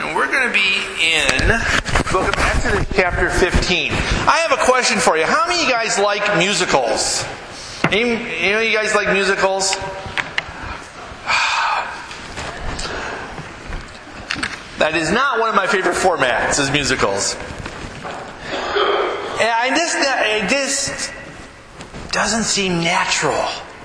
and we're going to be in the book of Exodus chapter 15. I have a question for you. How many of you guys like musicals? Any of you guys like musicals? That is not one of my favorite formats, is musicals. And it just doesn't seem natural.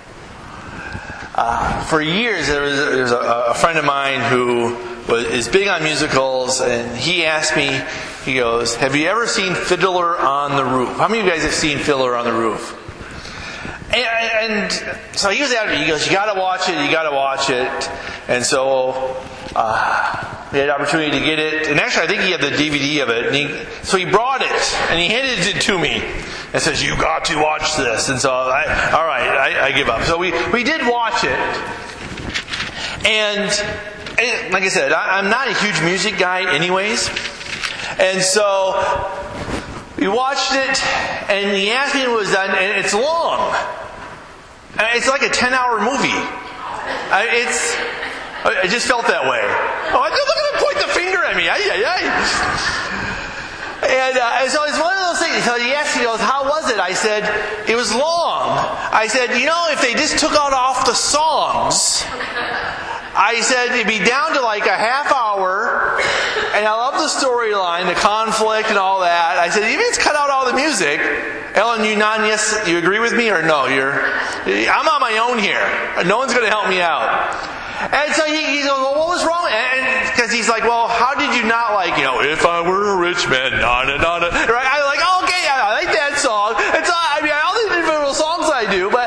For years, there was a friend of mine who is big on musicals, and he asked me, he goes, "Have you ever seen Fiddler on the Roof?" How many of you guys have seen Fiddler on the Roof? And so he was after me, he goes, "You gotta watch it, you gotta watch it." And so we had the opportunity to get it, and actually I think he had the DVD of it, and so he brought it, and he handed it to me, and says, "You got to watch this." And so, I give up. So we did watch it, and like I said, I'm not a huge music guy anyways, and so we watched it, and he asked me when it was done, and it's long. It's like a 10-hour movie. I just felt that way. Oh, look at him point the finger at me. And so it's one of those things. So he asked me, he goes, "How was it?" I said, "It was long." I said, if they just took out off the songs, I said, it'd be down to like a half hour, and I love the storyline, the conflict and all that. I said, even if it's cut out all the music, Ellen, you nod yes, you agree with me or no? I'm on my own here. No one's going to help me out. And so he goes, "Well, what was wrong?" And because he's like, "Well, how did you not like, if I were a rich man, na-na, na-na." Right? I'm like, "Oh, okay, I like that song." And so, all these individual songs I do, but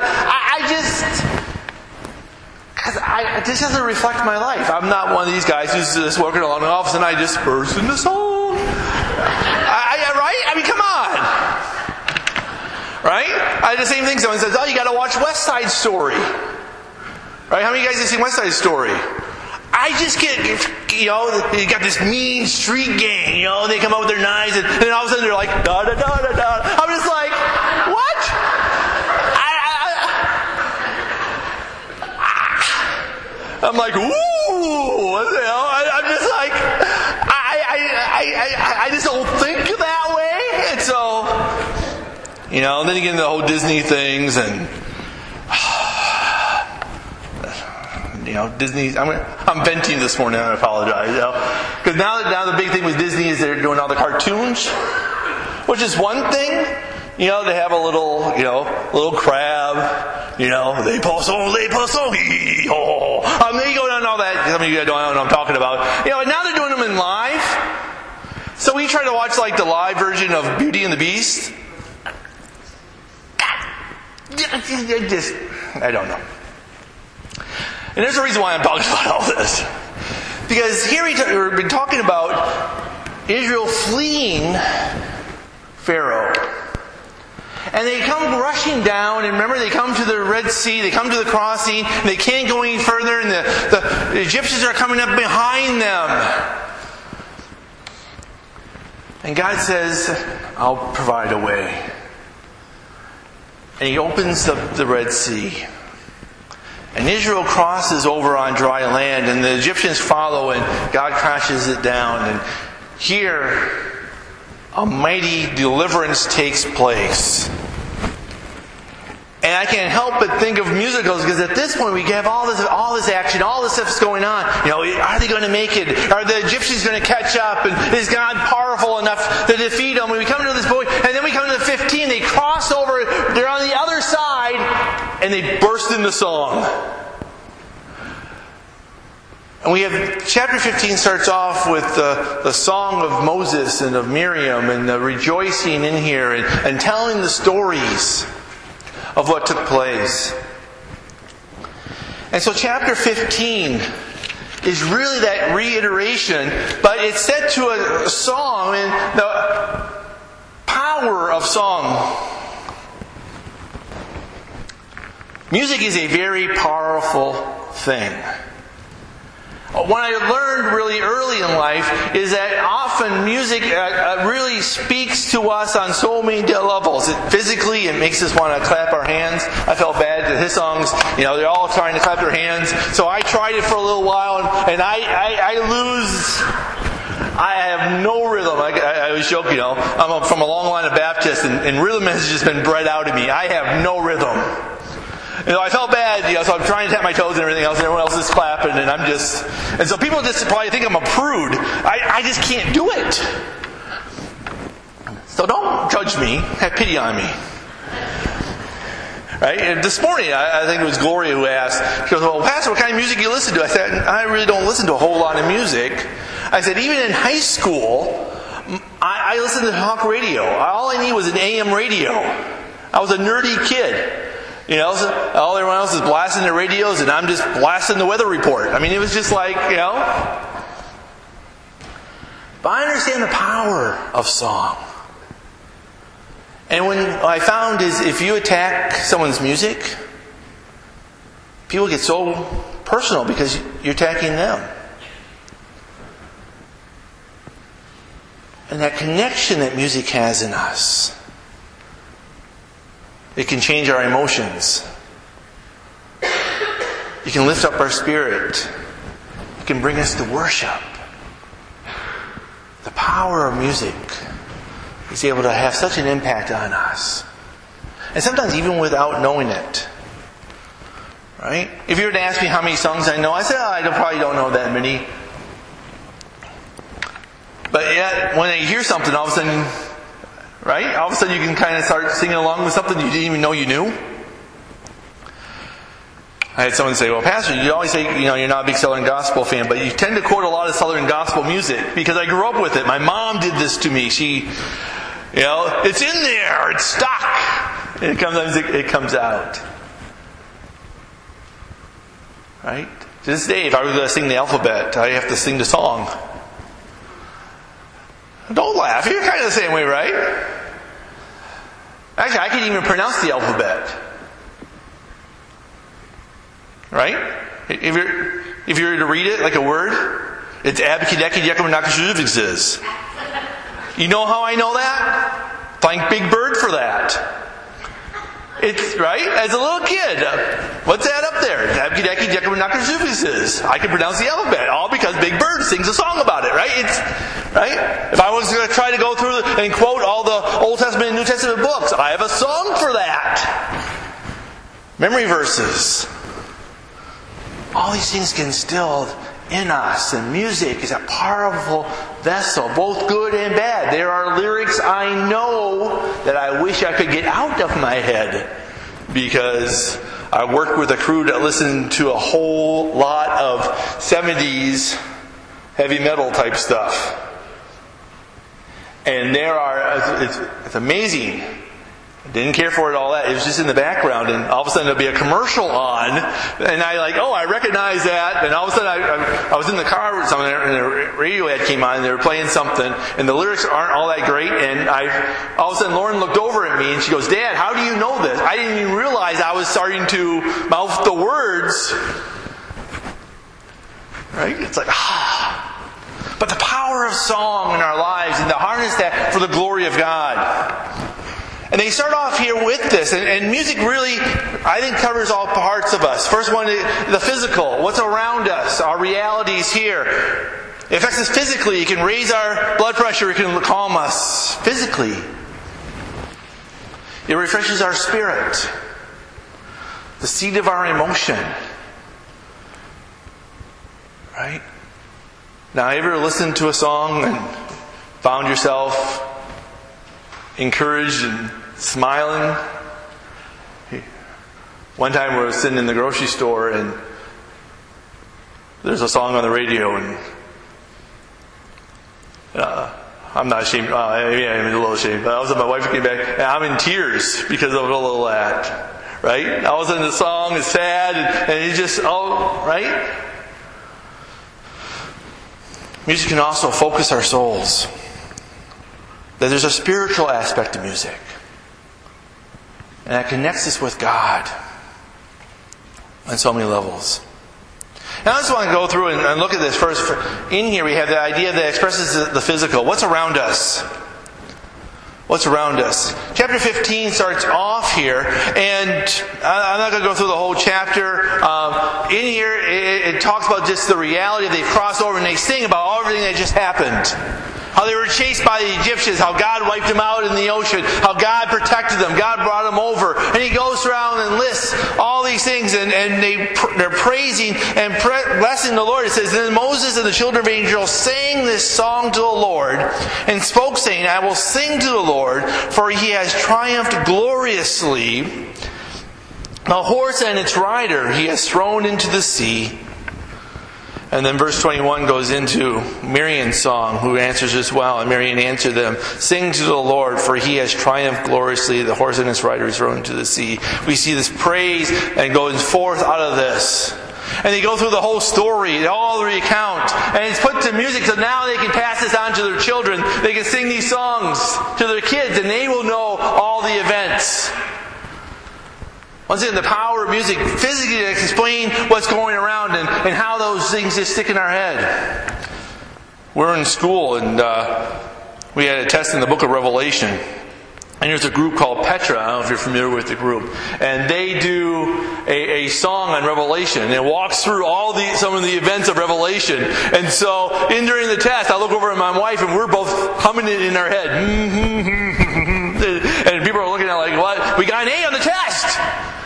this doesn't reflect my life. I'm not one of these guys who's just walking along and all of a sudden I just burst into song. Right? Come on. Right? I had the same thing. Someone says, "Oh, you got to watch West Side Story." Right? How many of you guys have seen West Side Story? I just get, you got this mean street gang, they come up with their knives, and then all of a sudden they're like, da da da da da. I'm just like, what? I'm like, ooh, what the hell? I'm just like, I just don't think that way. And so, then you get into the whole Disney things and, Disney. I'm venting this morning. I apologize. Because now the big thing with Disney is they're doing all the cartoons, which is one thing. They have a little crab. They puss hee ho. They go down all that. Some of you guys don't know what I'm talking about. And now they're doing them in live. So we try to watch like the live version of Beauty and the Beast. I don't know. And there's a reason why I'm talking about all this. Because here we've been talking about Israel fleeing Pharaoh. And they come rushing down, and remember they come to the Red Sea, they come to the crossing, and they can't go any further, and the Egyptians are coming up behind them. And God says, "I'll provide a way." And He opens the Red Sea. And Israel crosses over on dry land, and the Egyptians follow, and God crashes it down. And here, a mighty deliverance takes place. And I can't help but think of musicals, because at this point we have all this action, all this stuff's going on. Are they going to make it? Are the Egyptians going to catch up? And is God powerful enough to defeat them? And we come to this point, and then we come to the 15. They cross over. They're on the other side, and they burst into song. And we have chapter 15 starts off with the song of Moses and of Miriam and the rejoicing in here and telling the stories of what took place. And so chapter 15 is really that reiteration, but it's set to a song, and the power of song. Music is a very powerful thing. What I learned really early in life is that often music really speaks to us on so many levels. Physically, it makes us want to clap our hands. I felt bad that his songs, they're all trying to clap their hands. So I tried it for a little while, and I lose I have no rhythm. I always joke, I'm from a long line of Baptists, and rhythm has just been bred out of me. I have no rhythm. I felt bad, so I'm trying to tap my toes and everything else, and everyone else is clapping, and so people just probably think I'm a prude. I just can't do it. So don't judge me. Have pity on me. Right? And this morning, I think it was Gloria who asked, she goes, well, Pastor, what kind of music do you listen to? I said, I really don't listen to a whole lot of music. I said, even in high school, I listened to talk radio. All I needed was an AM radio. I was a nerdy kid. All everyone else is blasting their radios, and I'm just blasting the weather report. I mean, it was just like, But I understand the power of song. And what I found is if you attack someone's music, people get so personal because you're attacking them. And that connection that music has in us, it can change our emotions. It can lift up our spirit. It can bring us to worship. The power of music is able to have such an impact on us. And sometimes even without knowing it. Right? If you were to ask me how many songs I know, I say, I probably don't know that many. But yet, when I hear something, all of a sudden, right? All of a sudden you can kind of start singing along with something you didn't even know you knew. I had someone say, well, Pastor, you always say, you're not a big Southern Gospel fan, but you tend to quote a lot of Southern Gospel music because I grew up with it. My mom did this to me. She, it's in there. It's stuck. And it comes out. Right? To this day, if I were going to sing the alphabet, I have to sing the song. Don't laugh. You're kind of the same way, right? Actually, I can't even pronounce the alphabet. Right? If you were to read it like a word, it's abkidekidekamenakashuvixes. You know how I know that? Thank Big Bird for that. It's right? As a little kid, what's that up there? I can pronounce the alphabet, all because Big Bird sings a song about it, right? Right? If I was going to try to go through and quote all the Old Testament and New Testament books, I have a song for that. Memory verses. All these things get instilled in us, and music is a powerful vessel, both good and bad. There are lyrics I know that I wish I could get out of my head because I worked with a crew that listened to a whole lot of 70s heavy metal type stuff. And it's amazing. I didn't care for it all that. It was just in the background, and all of a sudden there'll be a commercial on, and I recognize that, and all of a sudden I was in the car with someone, and the radio ad came on, and they were playing something, and the lyrics aren't all that great, and all of a sudden Lauren looked over at me, and she goes, Dad, how do you know this? I didn't even realize I was starting to mouth the words. Right? It's like, But the power of song in our lives, and to harness that for the glory of God. And they start off here with this, and music really, I think, covers all parts of us. First one, the physical, what's around us, our realities here. It affects us physically. It can raise our blood pressure. It can calm us physically. It refreshes our spirit, the seat of our emotion. Right? Now, ever listened to a song and found yourself encouraged and smiling? One time we were sitting in the grocery store and there's a song on the radio, and I'm not ashamed. Maybe I'm a little ashamed. But all of a sudden my wife came back and I'm in tears because of a little of that. Right? All of a sudden the song is sad and it's just, right? Music can also focus our souls. That there's a spiritual aspect to music. And that connects us with God on so many levels. Now I just want to go through and look at this first. In here we have the idea that expresses the physical. What's around us? what's around us. Chapter 15 starts off here, and I'm not going to go through the whole chapter. In here, it talks about just the reality. They cross over and they sing about everything that just happened. How they were chased by the Egyptians, how God wiped them out in the ocean, how God protected them, God brought them over. And he goes around and lists all these things, and they're praising and blessing the Lord. It says, then Moses and the children of Israel sang this song to the Lord, and spoke, saying, I will sing to the Lord, for he has triumphed gloriously. The horse and its rider he has thrown into the sea. And then verse 21 goes into Miriam's song, who answers as well. And Miriam answered them, sing to the Lord, for he has triumphed gloriously. The horse and its rider is thrown into the sea. We see this praise and goes forth out of this. And they go through the whole story, all the recount. And it's put to music so now they can pass this on to their children. They can sing these songs to their kids and they will know all the events. Once again, the power of music physically to explain what's going around and how those things just stick in our head. We're in school and we had a test in the book of Revelation. And there's a group called Petra. I don't know if you're familiar with the group. And they do a song on Revelation. And it walks through some of the events of Revelation. And so, during the test, I look over at my wife and we're both humming it in our head. And people are looking at like, what? We got an A on the test!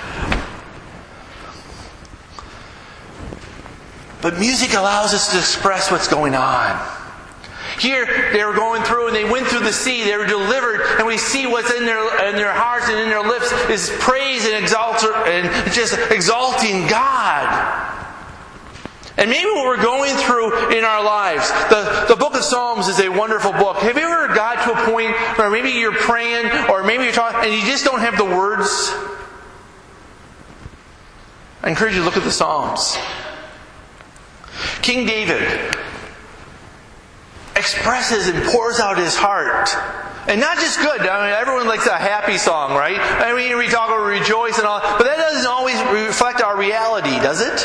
But music allows us to express what's going on. Here, they were going through and they went through the sea. They were delivered, and we see what's in their hearts and in their lips is praise and just exalting God. And maybe what we're going through in our lives, the book of Psalms is a wonderful book. Have you ever got to a point where maybe you're praying or maybe you're talking and you just don't have the words? I encourage you to look at the Psalms. King David expresses and pours out his heart. And not just good. I mean, everyone likes a happy song, right? I mean, we talk about rejoice and all, but that doesn't always reflect our reality, does it?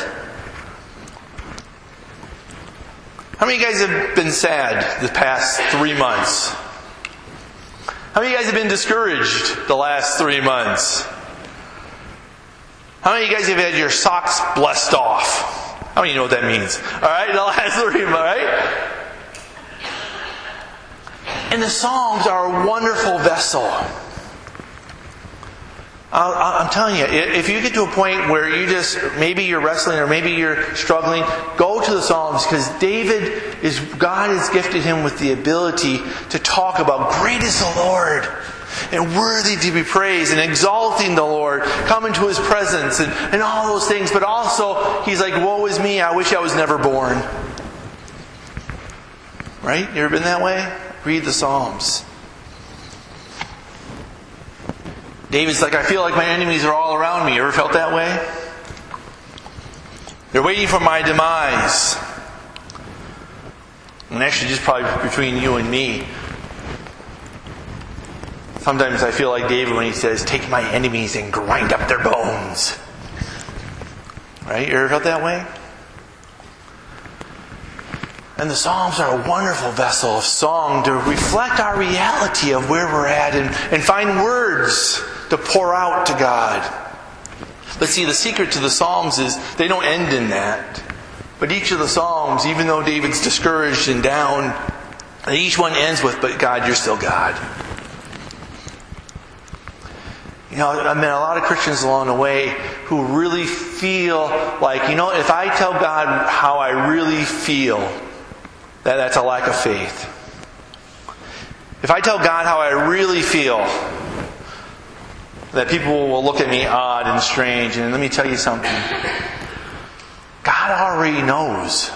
How many of you guys have been sad the past 3 months? How many of you guys have been discouraged the last 3 months? How many of you guys have had your socks blessed off? How many of you know what that means? Alright, the last 3 months, right? And the Psalms are a wonderful vessel. I'm telling you, if you get to a point where maybe you're wrestling or maybe you're struggling, go to the Psalms, because God has gifted him with the ability to talk about great is the Lord and worthy to be praised and exalting the Lord, coming to his presence and all those things. But also, he's like, woe is me, I wish I was never born. Right? You ever been that way? Read the Psalms. David's like, I feel like my enemies are all around me. You ever felt that way? They're waiting for my demise. And actually, just probably between you and me, sometimes I feel like David when he says, take my enemies and grind up their bones. Right? You ever felt that way? And the Psalms are a wonderful vessel of song to reflect our reality of where we're at and find words to pour out to God. But see, the secret to the Psalms is they don't end in that. But each of the Psalms, even though David's discouraged and down, each one ends with, but God, you're still God. You know, I met a lot of Christians along the way who really feel like, if I tell God how I really feel, that's a lack of faith. If I tell God how I really feel, that people will look at me odd and strange. And let me tell you something. God already knows.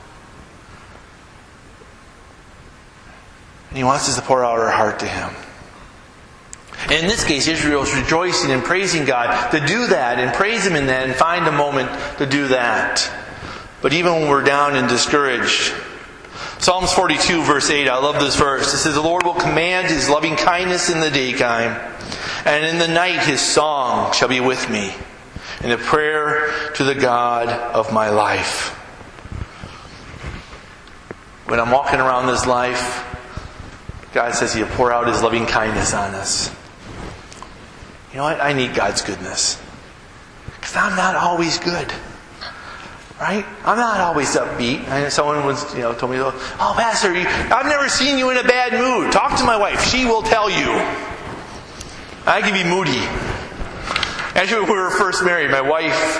And he wants us to pour out our heart to him. And in this case, Israel is rejoicing and praising God to do that and praise him in that and find a moment to do that. But even when we're down and discouraged, Psalms 42 verse 8, I love this verse. It says, the Lord will command his loving kindness in the daytime, and in the night his song shall be with me, and a prayer to the God of my life. When I'm walking around this life, God says He'll pour out His loving kindness on us. You know what? I need God's goodness. Because I'm not always good. Right? I'm not always upbeat. And someone told me, "Oh, Pastor, I've never seen you in a bad mood. Talk to my wife. She will tell you. I can be moody." Actually, when we were first married, my wife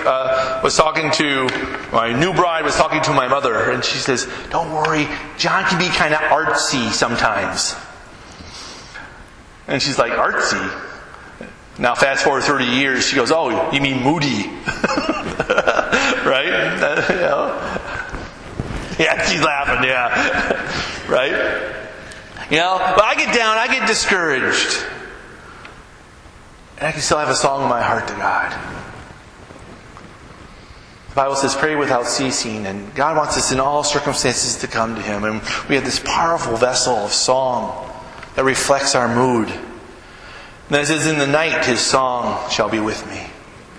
my new bride was talking to my mother, and she says, "Don't worry, John can be kind of artsy sometimes." And she's like, "Artsy?" Now, fast forward 30 years, she goes, "Oh, you mean moody?" Right? Yeah, she's laughing, yeah. Right? But I get down, I get discouraged. And I can still have a song in my heart to God. The Bible says, pray without ceasing. And God wants us in all circumstances to come to Him. And we have this powerful vessel of song that reflects our mood. And it says, in the night His song shall be with me.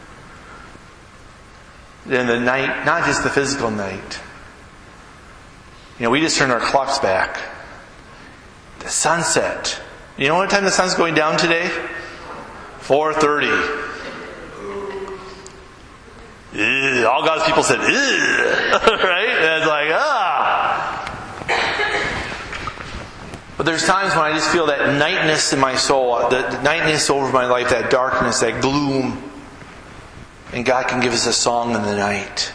In the night, not just the physical night. We just turned our clocks back. The sunset. You know what time the sun's going down today? 4:30. All God's people said, right? And it's like, But there's times when I just feel that nightness in my soul, the nightness over my life, that darkness, that gloom. And God can give us a song in the night.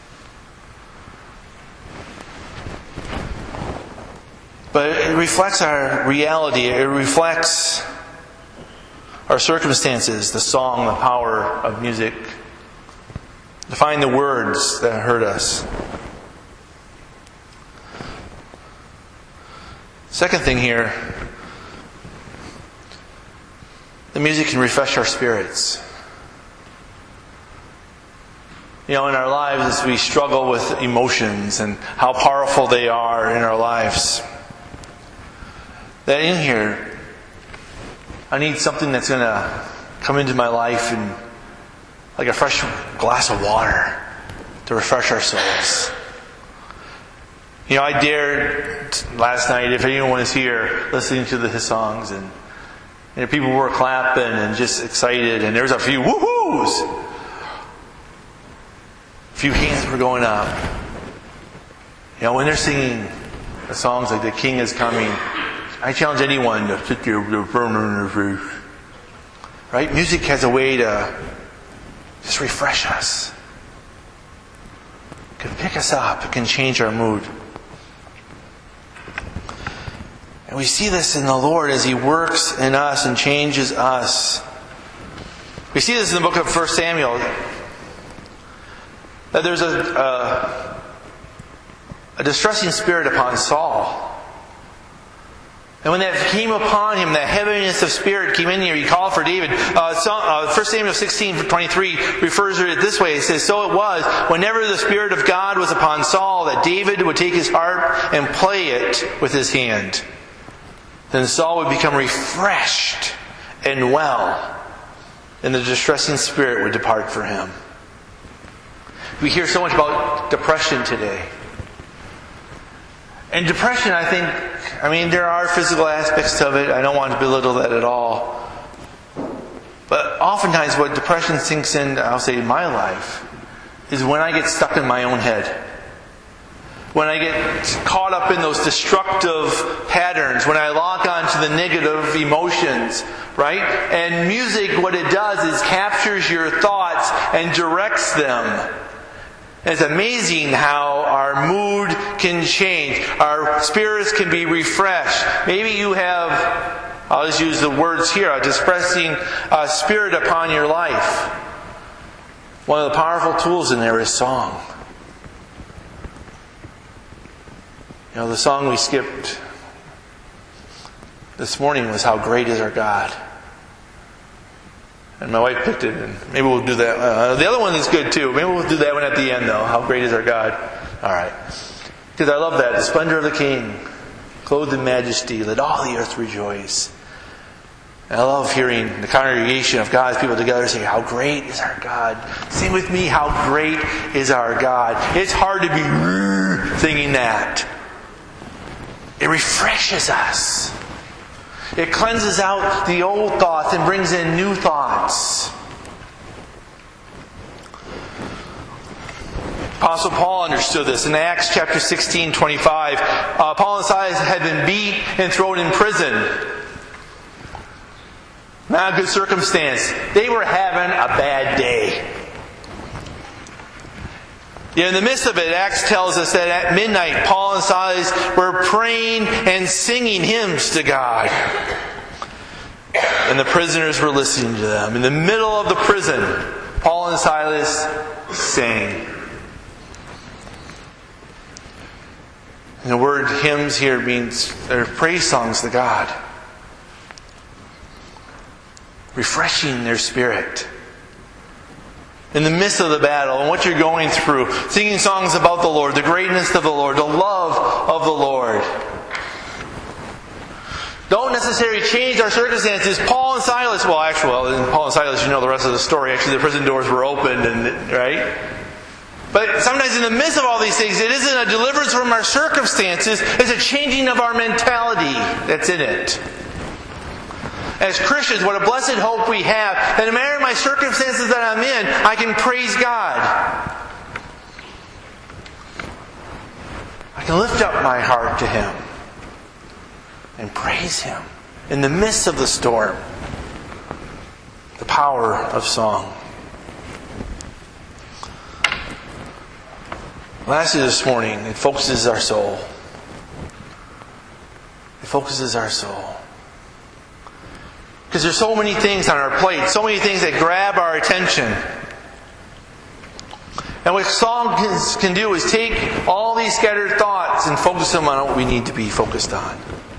But it reflects our reality. It reflects our circumstances, the song, the power of music. To find the words that hurt us. Second thing here, the music can refresh our spirits. In our lives, as we struggle with emotions and how powerful they are in our lives, that in here, I need something that's going to come into my life and like a fresh glass of water to refresh our souls. I dared last night, if anyone was here, listening to his songs, and people were clapping and just excited, and there's a few woohoos. A few hands were going up. When they're singing the songs like "The King is Coming," I challenge anyone to sit there with a burn on their face. Right? Music has a way to just refresh us. It can pick us up. It can change our mood. And we see this in the Lord as He works in us and changes us. We see this in the book of 1 Samuel. That there's a distressing spirit upon Saul. And when that came upon him, that heaviness of spirit came in here, he called for David. 1 Samuel 16:23 refers to it this way. It says, "So it was, whenever the Spirit of God was upon Saul, that David would take his harp and play it with his hand. Then Saul would become refreshed and well, and the distressing spirit would depart from him." We hear so much about depression today. And depression, I think, there are physical aspects of it. I don't want to belittle that at all. But oftentimes what depression sinks in, I'll say, in my life, is when I get stuck in my own head. When I get caught up in those destructive patterns. When I lock onto the negative emotions. Right? And music, what it does is captures your thoughts and directs them. And it's amazing how our mood can change. Our spirits can be refreshed. Maybe you have, I'll just use the words here, a depressing spirit upon your life. One of the powerful tools in there is song. The song we skipped this morning was "How Great Is Our God." And my wife picked it, and maybe we'll do that. The other one is good too. Maybe we'll do that one at the end, though. "How Great Is Our God." All right. Because I love that. The splendor of the King, clothed in majesty, let all the earth rejoice. And I love hearing the congregation of God's people together say, "How great is our God." Sing with me, "How great is our God." It's hard to be singing that. It refreshes us. It cleanses out the old thoughts and brings in new thoughts. Apostle Paul understood this. In Acts chapter 16:25, Paul and Silas had been beat and thrown in prison. Not a good circumstance. They were having a bad day. Yet in the midst of it, Acts tells us that at midnight, Paul and Silas were praying and singing hymns to God. And the prisoners were listening to them. In the middle of the prison, Paul and Silas sang. And the word hymns here means they're praise songs to God. Refreshing their spirit. In the midst of the battle and what you're going through, singing songs about the Lord, the greatness of the Lord, the love of the Lord. Don't necessarily change our circumstances. Paul and Silas, in Paul and Silas, you know the rest of the story. Actually, the prison doors were opened, right? But sometimes in the midst of all these things, it isn't a deliverance from our circumstances, it's a changing of our mentality that's in it. As Christians, what a blessed hope we have, that no matter my circumstances that I'm in, I can praise God. I can lift up my heart to Him and praise Him in the midst of the storm. The power of song. Lastly this morning, it focuses our soul. It focuses our soul. Because there's so many things on our plate, so many things that grab our attention. And what song can do is take all these scattered thoughts and focus them on what we need to be focused on.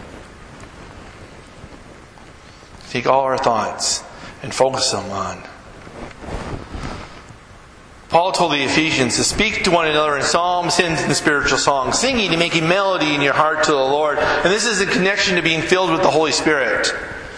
Take all our thoughts and focus them on. Paul told the Ephesians to speak to one another in psalms, hymns, and spiritual songs, singing and making melody in your heart to the Lord. And this is in connection to being filled with the Holy Spirit.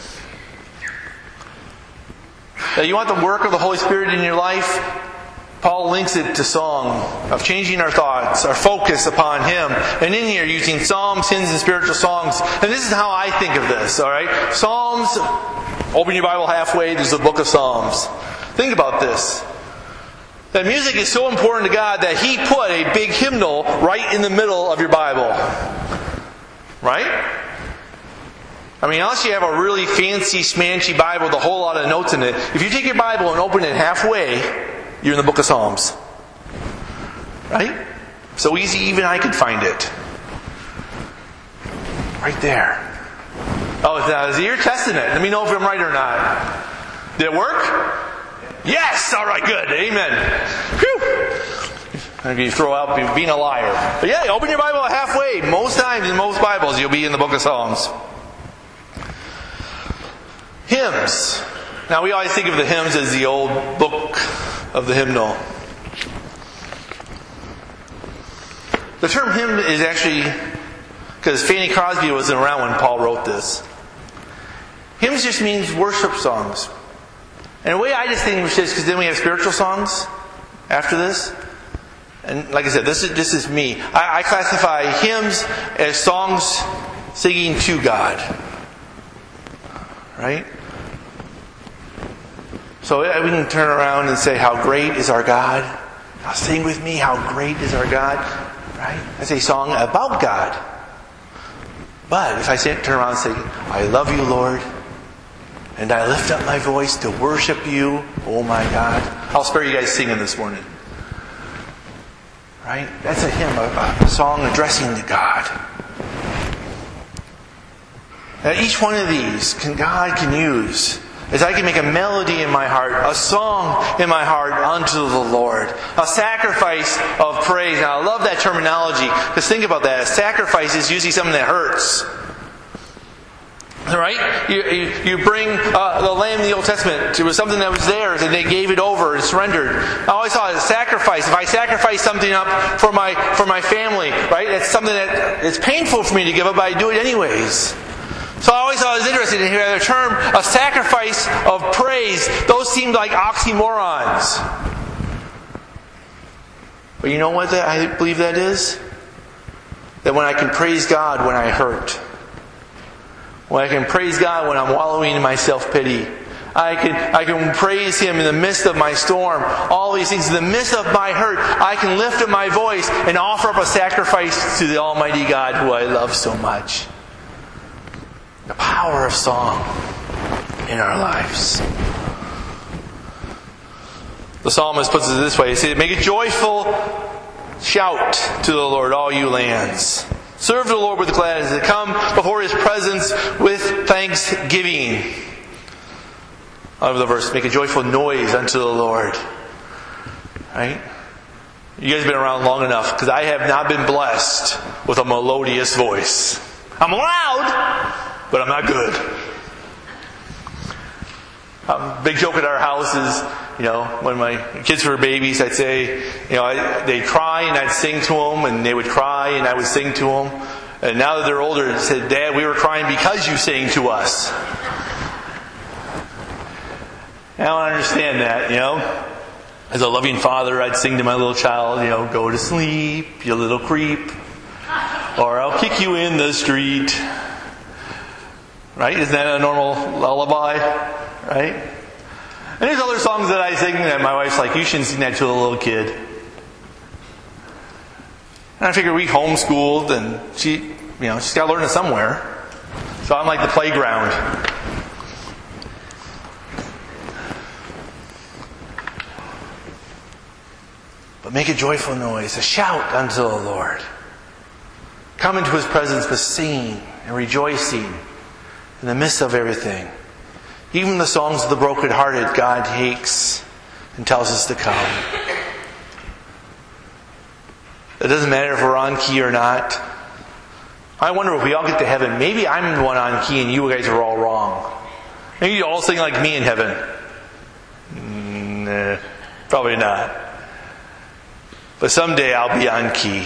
Now, you want the work of the Holy Spirit in your life? Paul links it to song, of changing our thoughts, our focus upon Him. And in here, using psalms, hymns, and spiritual songs. And this is how I think of this, alright? Psalms, open your Bible halfway, there's the book of Psalms. Think about this. That music is so important to God that He put a big hymnal right in the middle of your Bible. Right? I mean, unless you have a really fancy, smanchy Bible with a whole lot of notes in it, if you take your Bible and open it halfway, you're in the book of Psalms. Right? So easy, even I could find it. Right there. Oh, is it your testament? Let me know if I'm right or not. Did it work? Yes! Alright, good. Amen. Whew! I'm going to throw out being a liar. But yeah, open your Bible halfway. Most times in most Bibles, you'll be in the book of Psalms. Hymns. Now, we always think of the hymns as the old book of the hymnal. The term hymn is actually, because Fanny Crosby wasn't around when Paul wrote this. Hymns just means worship songs. And the way I distinguish this, because then we have spiritual songs after this. And like I said, this is me. I classify hymns as songs singing to God. Right? So we can turn around and say, how great is our God. Now sing with me, how great is our God. Right? That's a song about God. But if I turn around and say, I love you, Lord, and I lift up my voice to worship you, oh my God. I'll spare you guys singing this morning. Right? That's a hymn, a song addressing to God. Now each one of these God can use as I can make a melody in my heart, a song in my heart unto the Lord. A sacrifice of praise. Now I love that terminology, because think about that. A sacrifice is usually something that hurts. Right? You bring the lamb in the Old Testament. It was something that was theirs and they gave it over and surrendered. I always thought a sacrifice. If I sacrifice something up for my family, right? It's something that it's painful for me to give up, but I do it anyways. So I always thought it was interesting to hear the term a sacrifice of praise. Those seemed like oxymorons. But you know what I believe that is? That when I can praise God when I hurt. When I can praise God when I'm wallowing in my self-pity. I can praise Him in the midst of my storm. All these things. In the midst of my hurt, I can lift up my voice and offer up a sacrifice to the Almighty God who I love so much. The power of song in our lives. The psalmist puts it this way. He says, make a joyful shout to the Lord, all you lands. Serve the Lord with gladness. Come before His presence with thanksgiving. Out of the verse, make a joyful noise unto the Lord. Right? You guys have been around long enough, because I have not been blessed with a melodious voice. I'm loud, but I'm not good. Big joke at our house is, when my kids were babies, I'd say, they'd cry and I'd sing to them, and they would cry and I would sing to them. And now that they're older, they said, Dad, we were crying because you sang to us. I don't understand that, As a loving father, I'd sing to my little child, go to sleep, you little creep. Or I'll kick you in the street. Right? Isn't that a normal lullaby? Right? And there's other songs that I sing that my wife's like, you shouldn't sing that to a little kid. And I figure we homeschooled and she's got to learn it somewhere. So I'm like the playground. But make a joyful noise, a shout unto the Lord. Come into His presence with singing and rejoicing in the midst of everything. Even the songs of the brokenhearted, God takes and tells us to come. It doesn't matter if we're on key or not. I wonder if we all get to heaven, maybe I'm the one on key and you guys are all wrong. Maybe you all sing like me in heaven. Nah, probably not. But someday I'll be on key.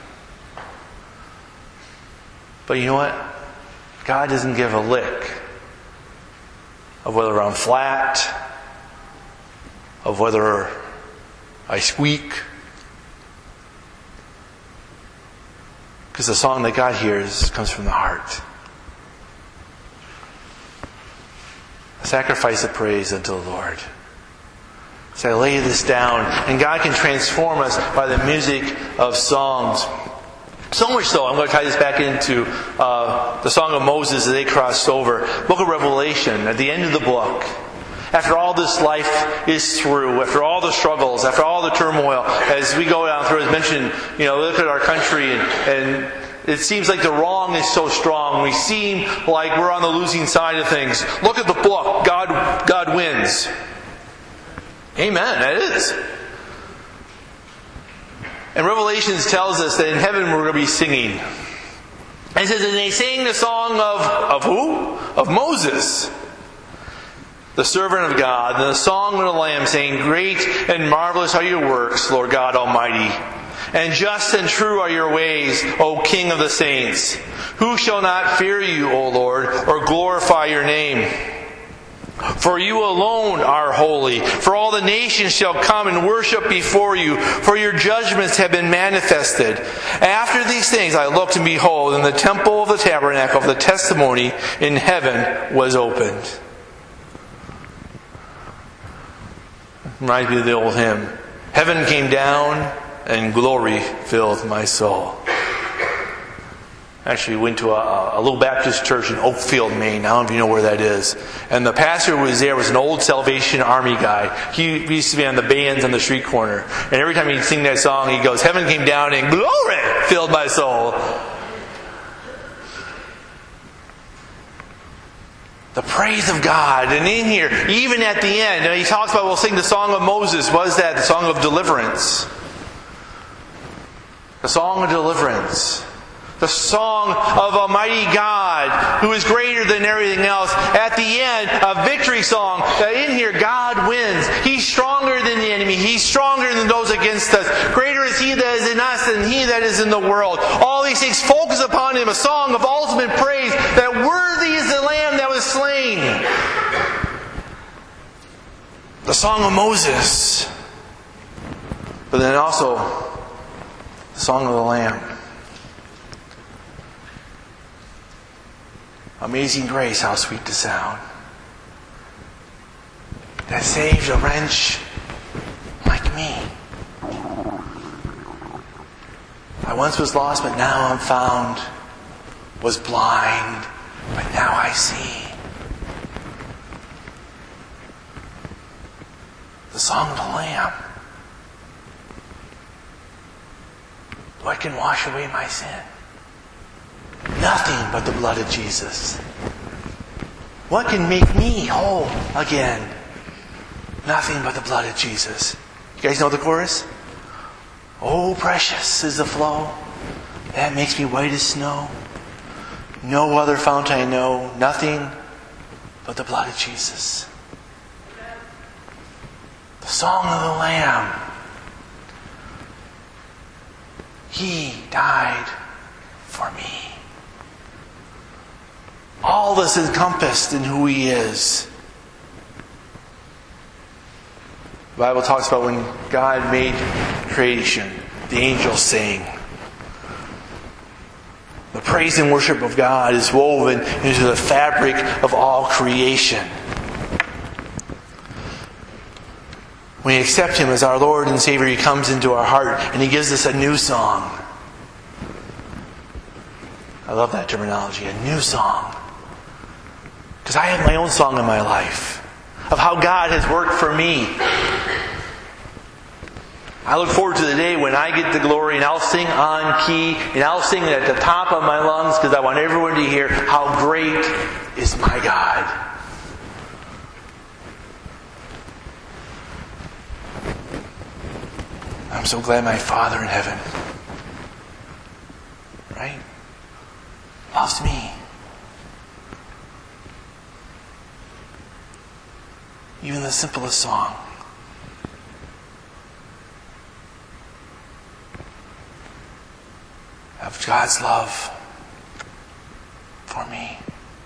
But you know what? God doesn't give a lick of whether I'm flat, of whether I squeak. Because the song that God hears comes from the heart. A sacrifice of praise unto the Lord. So I lay this down, and God can transform us by the music of songs. So much so, I'm going to tie this back into the Song of Moses as they crossed over. Book of Revelation, at the end of the book. After all this life is through, after all the struggles, after all the turmoil, as we go down through, as mentioned, look at our country and it seems like the wrong is so strong. We seem like we're on the losing side of things. Look at the book. God wins. Amen. That is. And Revelations tells us that in heaven we're going to be singing. And it says, and they sang the song of who? Of Moses, the servant of God, and the song of the Lamb, saying, great and marvelous are your works, Lord God Almighty. And just and true are your ways, O King of the saints. Who shall not fear you, O Lord, or glorify your name? For you alone are holy. For all the nations shall come and worship before you, for your judgments have been manifested. After these things I looked, and behold, and the temple of the tabernacle of the testimony in heaven was opened. Reminds me of the old hymn. Heaven came down, and glory filled my soul. Actually went to a little Baptist church in Oakfield, Maine. I don't know if you know where that is. And the pastor who was there was an old Salvation Army guy. He used to be on the bands on the street corner. And every time he'd sing that song, he goes, heaven came down and glory filled my soul. The praise of God. And in here, even at the end, he talks about, we'll sing the song of Moses. What is that? The song of deliverance. The song of deliverance. The song of Almighty God, who is greater than everything else. At the end, a victory song. In here, God wins. He's stronger than the enemy. He's stronger than those against us. Greater is He that is in us than he that is in the world. All these things focus upon Him. A song of ultimate praise, that worthy is the Lamb that was slain. The song of Moses. But then also, the song of the Lamb. Amazing grace, how sweet the sound that saved a wretch like me. I once was lost, but now I'm found. Was blind, but now I see. The song of the Lamb. What can wash away my sin? Nothing but the blood of Jesus. What can make me whole again? Nothing but the blood of Jesus. You guys know the chorus? Oh, precious is the flow that makes me white as snow. No other fount I know. Nothing but the blood of Jesus. The song of the Lamb. He died for me. All this encompassed in who He is. The Bible talks about when God made creation, the angels sang. The praise and worship of God is woven into the fabric of all creation. When we accept Him as our Lord and Savior, He comes into our heart and He gives us a new song. I love that terminology, a new song. Because I have my own song in my life of how God has worked for me. I look forward to the day when I get the glory and I'll sing on key and I'll sing at the top of my lungs because I want everyone to hear how great is my God. I'm so glad my Father in heaven, right, loves me. Even the simplest song. Of God's love for me.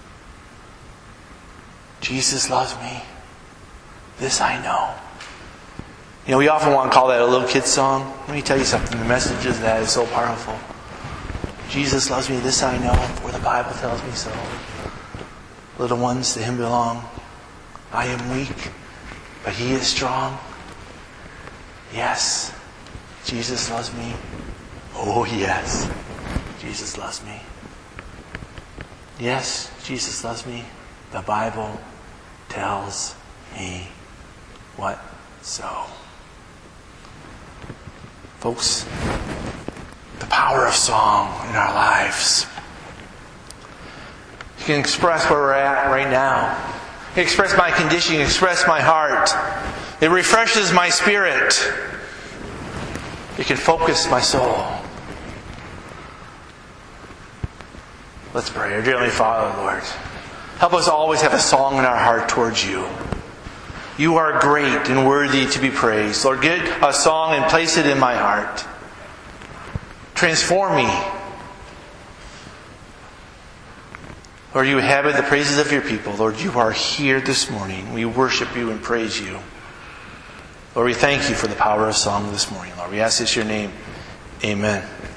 Jesus loves me. This I know. You know, we often want to call that a little kid's song. Let me tell you something. The message of that is so powerful. Jesus loves me. This I know, for the Bible tells me so. Little ones, to Him belong. I am weak, but He is strong. Yes, Jesus loves me. Oh, yes, Jesus loves me. Yes, Jesus loves me. The Bible tells me what so. Folks, the power of song in our lives. You can express where we're at right now. You can express my condition, you can express my heart. It refreshes my spirit. It can focus my soul. Let's pray. Our dear Heavenly Father, Lord, help us always have a song in our heart towards You. You are great and worthy to be praised. Lord, get a song and place it in my heart. Transform me. Lord, You inhabit the praises of Your people. Lord, You are here this morning. We worship You and praise You. Lord, we thank You for the power of song this morning. Lord, we ask this in Your name. Amen.